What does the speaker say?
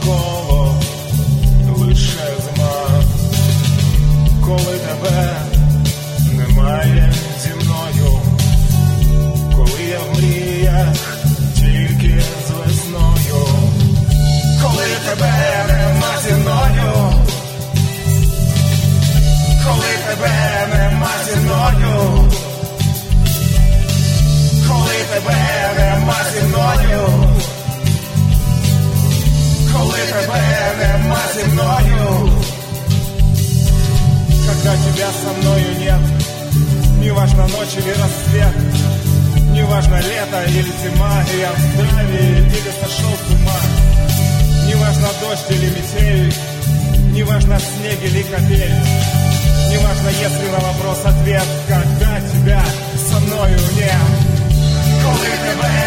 навколо лише зима, коли тебе немає зі мною, коли я в мріях тільки з весною, коли тебе нема зі мною, коли тебе нема зі мною, коли тебе нема зі мною, коли тебе нема зі мною, когда тебя со мною нет, не важно ночь или рассвет, не важно лето или зима, я в здравии или сошел с ума, не важно дождь или метель, не важно снег или капель, не важно, если на вопрос ответ, когда тебя со мною нет, коли тебе